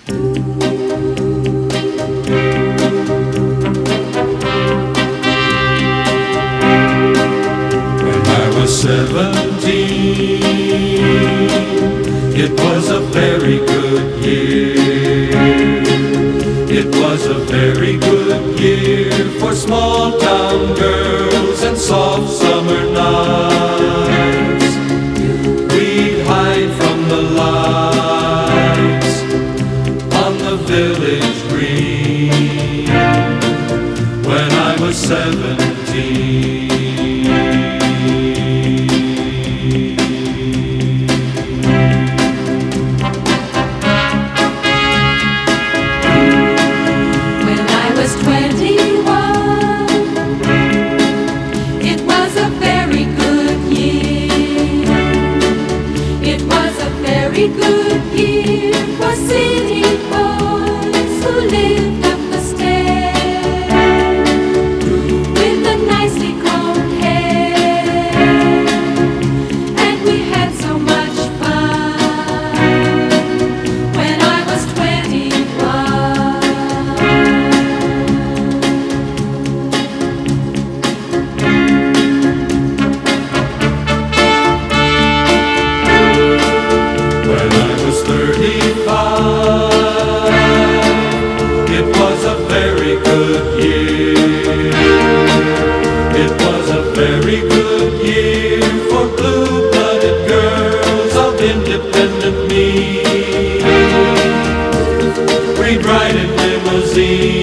When I was 17, it was a very good year. It was a very good year for small town girls and soft summer nights. We'd hide from the lights on the village green when I was 17. Very good year for city boys who lived up the stair with the nicely combed hair, and we had so much fun when I was 21. When I was 35, it was a very good year. It was a very good year for blue-blooded girls of independent means. We'd ride in limousines